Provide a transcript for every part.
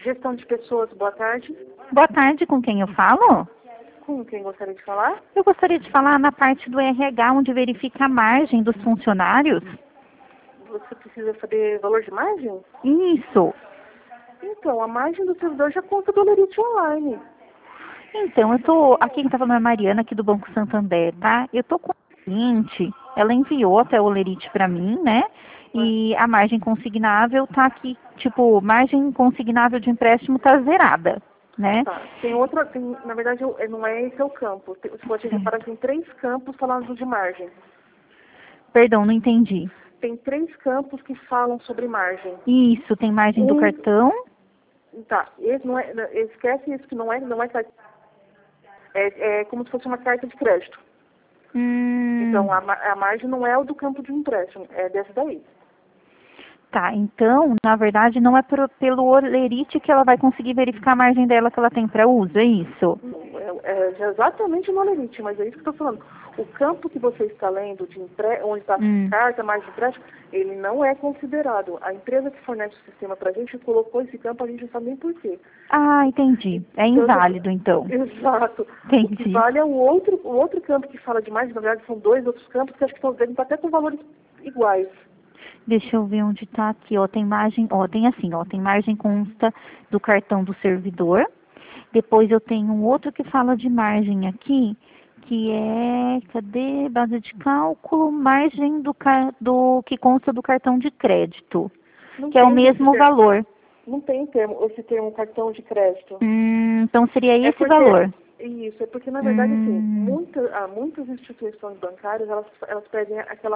Gestão de pessoas, boa tarde. Boa tarde, com quem eu falo? Com quem gostaria de falar? Eu gostaria de falar na parte do RH, onde verifica a margem dos funcionários. Você precisa saber valor de margem? Isso. Então, a margem do servidor já conta do Lerite Online. Então, aqui quem está falando é a Mariana, aqui do Banco Santander, tá? Eu tô com a cliente, ela enviou até o Lerite para mim, né? E a margem consignável tá aqui, tipo, margem consignável de empréstimo tá zerada, né? Tá. Na verdade, não é esse o campo. Você pode reparar que tem 3 campos falando de margem. Perdão, não entendi. Tem 3 campos que falam sobre margem. Isso, tem margem do cartão. Tá, esse não é, esquece isso que não é como se fosse uma carta de crédito. Então, a margem não é o do campo de empréstimo, é dessa daí. Tá, então, na verdade, não é pelo Olerite que ela vai conseguir verificar a margem dela que ela tem para uso, é isso? É exatamente no Lerite, mas é isso que eu estou falando. O campo que você está lendo, onde está a carta, margem de empréstimo, ele não é considerado. A empresa que fornece o sistema para a gente colocou esse campo, a gente não sabe nem por quê. Ah, entendi. É inválido, então. Exato. Entendi. O que vale é o outro campo que fala de margem, na verdade são 2 outros campos que acho que devem estar até com valores iguais. Deixa eu ver onde está aqui, ó, tem margem, ó, tem assim, ó, tem margem consta do cartão do servidor. Depois eu tenho um outro que fala de margem aqui, que é, cadê? Base de cálculo, margem do que consta do cartão de crédito, que é o mesmo valor. Não tem esse termo cartão de crédito. Então seria esse valor. Isso, é porque na verdade assim, muitas instituições bancárias, elas pedem aquela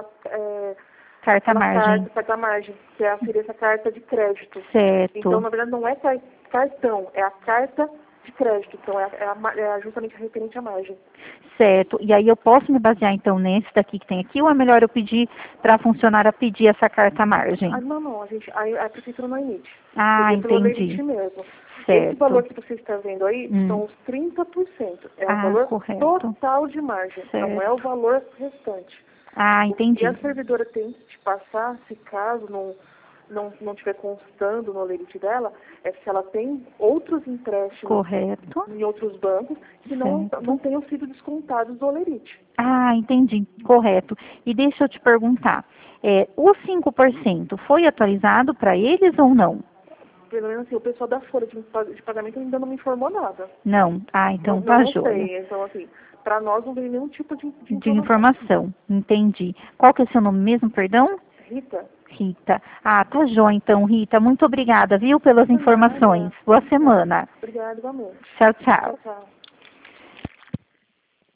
carta margem, que seria essa carta de crédito. Certo. Então, na verdade, não é cartão, é a carta de crédito. Então, é justamente referente à margem. Certo. E aí eu posso me basear, então, nesse daqui que tem aqui, ou é melhor eu pedir para a funcionária pedir essa carta margem? Não, a prefeitura não emite. Ah, entendi. Mesmo. Certo. Esse valor que você está vendo aí são os 30%. É o valor total de margem, não é o valor restante. Ah, entendi. E a servidora tem que te passar, se caso não estiver constando no Lerite dela, é se ela tem outros empréstimos em outros bancos que não tenham sido descontados do Lerite. Ah, entendi. Correto. E deixa eu te perguntar, o 5% foi atualizado para eles ou não? Pelo menos assim, o pessoal da folha de pagamento ainda não me informou nada. Não? Ah, então tá joia. Não sei. Então, assim, para nós não veio nenhum tipo de informação. Entendi. Qual que é o seu nome mesmo, perdão? Rita. Rita. Ah, tá joia então, Rita. Muito obrigada, viu, pelas informações. Boa semana. Obrigada, igualmente. Tchau, tchau. Tchau.